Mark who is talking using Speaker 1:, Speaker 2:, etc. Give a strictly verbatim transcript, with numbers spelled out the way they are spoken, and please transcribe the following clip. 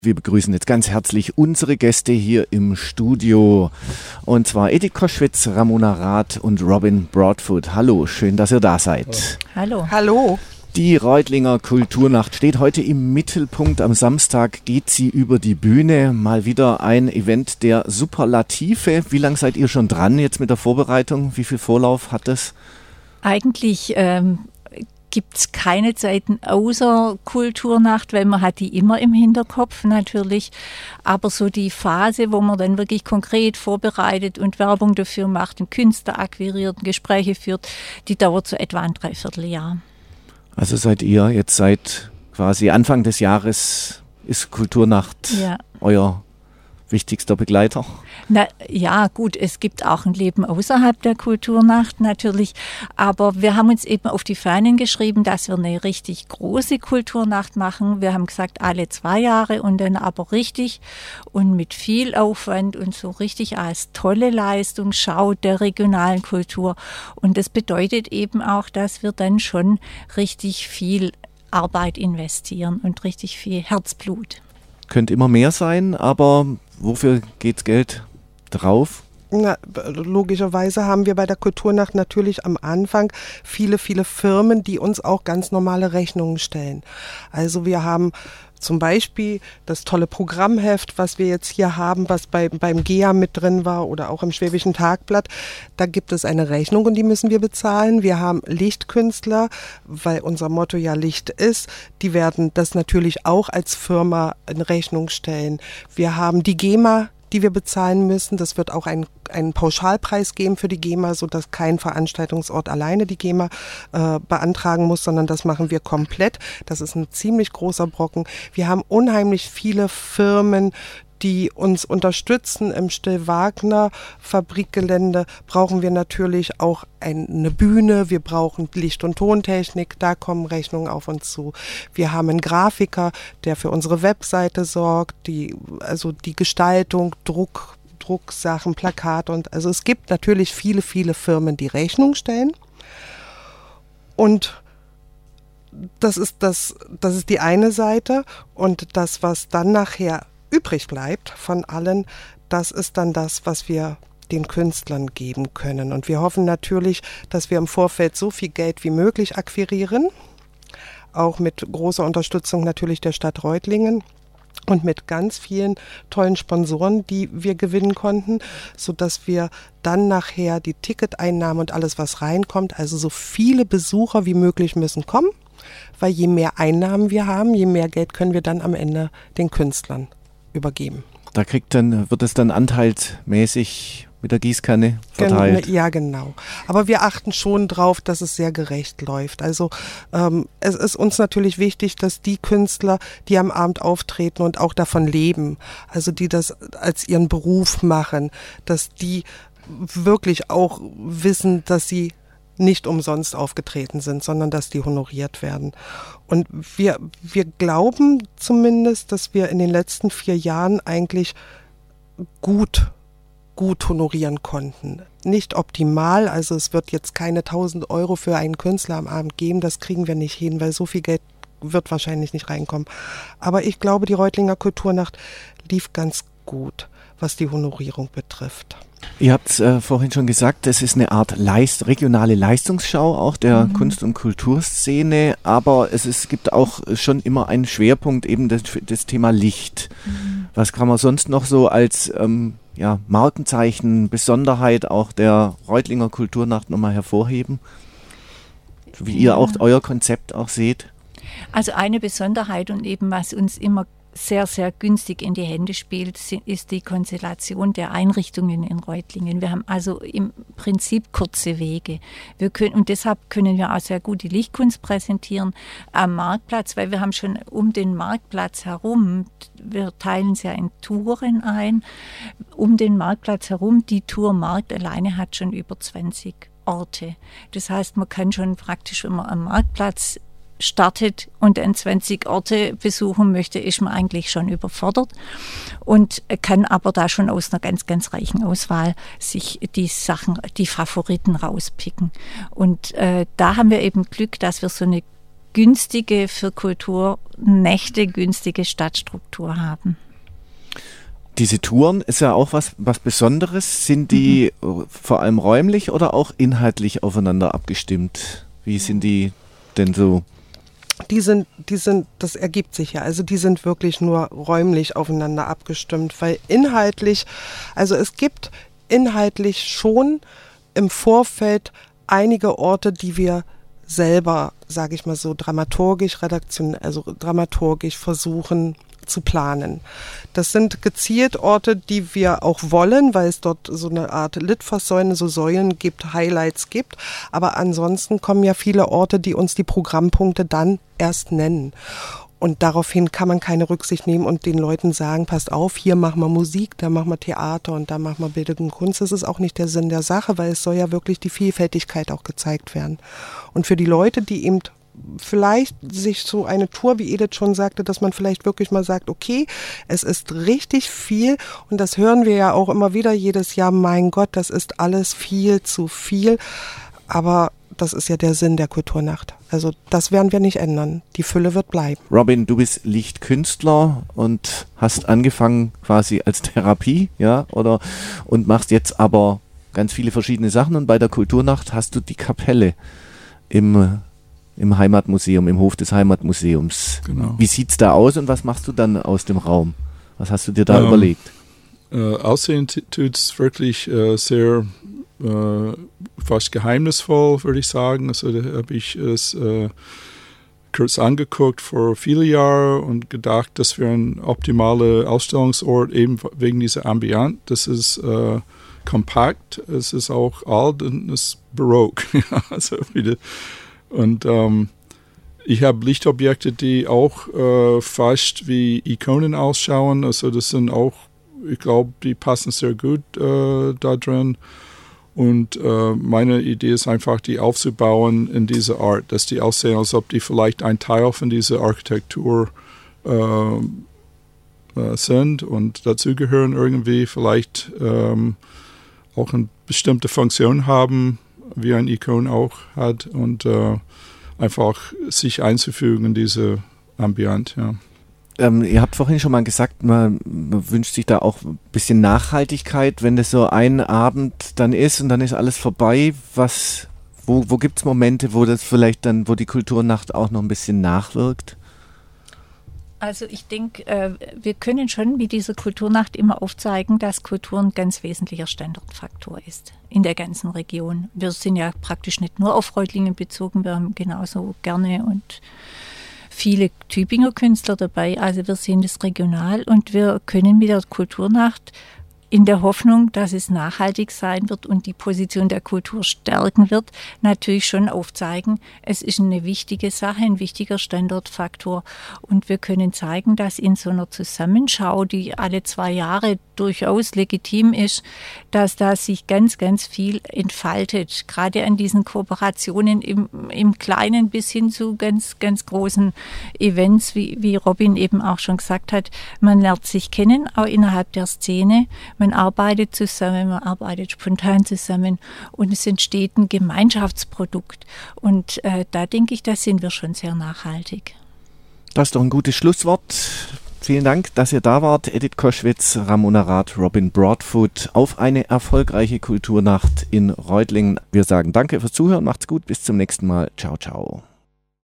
Speaker 1: Wir begrüßen jetzt ganz herzlich unsere Gäste hier im Studio. Und zwar Edith Koschwitz, Ramona Rath und Robin Broadfoot. Hallo, schön, dass ihr da seid.
Speaker 2: Hallo.
Speaker 3: Hallo.
Speaker 1: Die Reutlinger Kulturnacht steht heute im Mittelpunkt. Am Samstag geht sie über die Bühne. Mal wieder ein Event der Superlative. Wie lange seid ihr schon dran jetzt mit der Vorbereitung? Wie viel Vorlauf hat es?
Speaker 2: Eigentlich ähm, gibt es keine Zeiten außer Kulturnacht, weil man hat die immer im Hinterkopf natürlich. Aber so die Phase, wo man dann wirklich konkret vorbereitet und Werbung dafür macht, einen Künstler akquiriert, Gespräche führt, die dauert so etwa ein Dreivierteljahr.
Speaker 1: Also seid ihr jetzt seit quasi Anfang des Jahres, ist Kulturnacht
Speaker 2: Ja.
Speaker 1: euer wichtigster Begleiter?
Speaker 2: Na ja, gut, es gibt auch ein Leben außerhalb der Kulturnacht natürlich, aber wir haben uns eben auf die Fahnen geschrieben, dass wir eine richtig große Kulturnacht machen. Wir haben gesagt, alle zwei Jahre und dann aber richtig und mit viel Aufwand und so richtig als tolle Leistung Schau der regionalen Kultur. Und das bedeutet eben auch, dass wir dann schon richtig viel Arbeit investieren und richtig viel Herzblut.
Speaker 1: Könnte immer mehr sein, aber wofür geht Geld drauf?
Speaker 3: Na, logischerweise haben wir bei der Kulturnacht natürlich am Anfang viele, viele Firmen, die uns auch ganz normale Rechnungen stellen. Also wir haben zum Beispiel das tolle Programmheft, was wir jetzt hier haben, was bei, beim G E A mit drin war oder auch im Schwäbischen Tagblatt. Da gibt es eine Rechnung und die müssen wir bezahlen. Wir haben Lichtkünstler, weil unser Motto ja Licht ist. Die werden das natürlich auch als Firma in Rechnung stellen. Wir haben die GEMA, die wir bezahlen müssen. Das wird auch ein, einen Pauschalpreis geben für die GEMA, sodass kein Veranstaltungsort alleine die GEMA äh, beantragen muss, sondern das machen wir komplett. Das ist ein ziemlich großer Brocken. Wir haben unheimlich viele Firmen, die uns unterstützen. Im Still-Wagner-Fabrikgelände brauchen wir natürlich auch eine Bühne, wir brauchen Licht- und Tontechnik, da kommen Rechnungen auf uns zu. Wir haben einen Grafiker, der für unsere Webseite sorgt, die, also die Gestaltung, Druck, Drucksachen, Plakate und also es gibt natürlich viele, viele Firmen, die Rechnung stellen. Und das ist das, das ist die eine Seite und das, was dann nachher übrig bleibt von allen, das ist dann das, was wir den Künstlern geben können. Und wir hoffen natürlich, dass wir im Vorfeld so viel Geld wie möglich akquirieren, auch mit großer Unterstützung natürlich der Stadt Reutlingen und mit ganz vielen tollen Sponsoren, die wir gewinnen konnten, sodass wir dann nachher die Ticketeinnahmen und alles, was reinkommt, also so viele Besucher wie möglich müssen kommen, weil je mehr Einnahmen wir haben, je mehr Geld können wir dann am Ende den Künstlern übergeben.
Speaker 1: Da kriegt dann, wird es dann anteilsmäßig mit der Gießkanne verteilt?
Speaker 3: Ja, genau. Aber wir achten schon drauf, dass es sehr gerecht läuft. Also ähm, es ist uns natürlich wichtig, dass die Künstler, die am Abend auftreten und auch davon leben, also die das als ihren Beruf machen, dass die wirklich auch wissen, dass sie nicht umsonst aufgetreten sind, sondern dass die honoriert werden. Und wir, wir glauben zumindest, dass wir in den letzten vier Jahren eigentlich gut, gut honorieren konnten. Nicht optimal, also es wird jetzt keine tausend Euro für einen Künstler am Abend geben, das kriegen wir nicht hin, weil so viel Geld wird wahrscheinlich nicht reinkommen. Aber ich glaube, die Reutlinger Kulturnacht lief ganz gut, was die Honorierung betrifft.
Speaker 1: Ihr habt es äh, vorhin schon gesagt, es ist eine Art Leist, regionale Leistungsschau auch der mhm. Kunst- und Kulturszene, aber es, es gibt auch schon immer einen Schwerpunkt, eben das, das Thema Licht. Mhm. Was kann man sonst noch so als ähm, ja, Markenzeichen, Besonderheit auch der Reutlinger Kulturnacht nochmal hervorheben? Wie ihr
Speaker 2: ja.
Speaker 1: auch euer Konzept auch seht?
Speaker 2: Also eine Besonderheit und eben was uns immer sehr, sehr günstig in die Hände spielt, ist die Konstellation der Einrichtungen in Reutlingen. Wir haben also im Prinzip kurze Wege. Wir können, und deshalb können wir auch sehr gut die Lichtkunst präsentieren am Marktplatz, weil wir haben schon um den Marktplatz herum, wir teilen es ja in Touren ein, um den Marktplatz herum, die Tour Markt alleine hat schon über zwanzig Orte. Das heißt, man kann schon praktisch, wenn man am Marktplatz startet und dann zwanzig Orte besuchen möchte, ist man eigentlich schon überfordert und kann aber da schon aus einer ganz, ganz reichen Auswahl sich die Sachen, die Favoriten rauspicken. Und äh, da haben wir eben Glück, dass wir so eine günstige, für Kulturnächte günstige Stadtstruktur haben.
Speaker 1: Diese Touren ist ja auch was, was Besonderes. Sind die mhm. vor allem räumlich oder auch inhaltlich aufeinander abgestimmt? Wie sind die denn so?
Speaker 3: Die sind, die sind, das ergibt sich ja, also die sind wirklich nur räumlich aufeinander abgestimmt, weil inhaltlich, also es gibt inhaltlich schon im Vorfeld einige Orte, die wir selber, sage ich mal so, dramaturgisch, redaktion, also dramaturgisch versuchen zu planen. Das sind gezielt Orte, die wir auch wollen, weil es dort so eine Art Litfaßsäulen, so Säulen gibt, Highlights gibt. Aber ansonsten kommen ja viele Orte, die uns die Programmpunkte dann erst nennen. Und daraufhin kann man keine Rücksicht nehmen und den Leuten sagen, passt auf, hier machen wir Musik, da machen wir Theater und da machen wir Bildung und Kunst. Das ist auch nicht der Sinn der Sache, weil es soll ja wirklich die Vielfältigkeit auch gezeigt werden. Und für die Leute, die eben vielleicht sich so eine Tour, wie Edith schon sagte, dass man vielleicht wirklich mal sagt, okay, es ist richtig viel und das hören wir ja auch immer wieder jedes Jahr, mein Gott, das ist alles viel zu viel, aber das ist ja der Sinn der Kulturnacht. Also das werden wir nicht ändern. Die Fülle wird bleiben.
Speaker 1: Robin, du bist Lichtkünstler und hast angefangen quasi als Therapie, ja, oder und machst jetzt aber ganz viele verschiedene Sachen und bei der Kulturnacht hast du die Kapelle im im Heimatmuseum, im Hof des Heimatmuseums.
Speaker 4: Genau.
Speaker 1: Wie sieht's da aus und was machst du dann aus dem Raum? Was hast du dir da
Speaker 4: ähm,
Speaker 1: überlegt?
Speaker 4: Äh, aussehen tut es wirklich äh, sehr äh, fast geheimnisvoll, würde ich sagen. Also da habe ich es äh, kurz angeguckt vor vielen Jahren und gedacht, das wäre ein optimaler Ausstellungsort, eben wegen dieser Ambiente. Das ist äh, kompakt, es ist auch alt und es ist barock. Also wieder Und ähm, ich habe Lichtobjekte, die auch äh, fast wie Ikonen ausschauen. Also das sind auch, ich glaube, die passen sehr gut äh, da drin. Und äh, meine Idee ist einfach, die aufzubauen in dieser Art, dass die aussehen, als ob die vielleicht ein Teil von dieser Architektur äh, äh, sind und dazugehören irgendwie, vielleicht ähm, auch eine bestimmte Funktion haben, wie ein Ikon auch hat und äh, einfach sich einzufügen in diese Ambiente, ja.
Speaker 1: Ähm, ihr habt vorhin schon mal gesagt, man, man wünscht sich da auch ein bisschen Nachhaltigkeit, wenn das so ein Abend dann ist und dann ist alles vorbei. Was, wo, wo gibt es Momente, wo das vielleicht dann, wo die Kulturnacht auch noch ein bisschen nachwirkt?
Speaker 2: Also ich denke, äh, wir können schon mit dieser Kulturnacht immer aufzeigen, dass Kultur ein ganz wesentlicher Standortfaktor ist in der ganzen Region. Wir sind ja praktisch nicht nur auf Reutlingen bezogen, wir haben genauso gerne und viele Tübinger Künstler dabei. Also wir sehen das regional und wir können mit der Kulturnacht in der Hoffnung, dass es nachhaltig sein wird und die Position der Kultur stärken wird, natürlich schon aufzeigen, es ist eine wichtige Sache, ein wichtiger Standortfaktor. Und wir können zeigen, dass in so einer Zusammenschau, die alle zwei Jahre durchaus legitim ist, dass da sich ganz, ganz viel entfaltet. Gerade an diesen Kooperationen im, im Kleinen bis hin zu ganz, ganz großen Events, wie, wie Robin eben auch schon gesagt hat. Man lernt sich kennen, auch innerhalb der Szene. Man arbeitet zusammen, man arbeitet spontan zusammen und es entsteht ein Gemeinschaftsprodukt. Und äh, da denke ich, da sind wir schon sehr nachhaltig.
Speaker 1: Das ist doch ein gutes Schlusswort. Vielen Dank, dass ihr da wart. Edith Koschwitz, Ramona Rath, Robin Broadfoot auf eine erfolgreiche Kulturnacht in Reutlingen. Wir sagen danke fürs Zuhören, macht's gut, bis zum nächsten Mal. Ciao, ciao.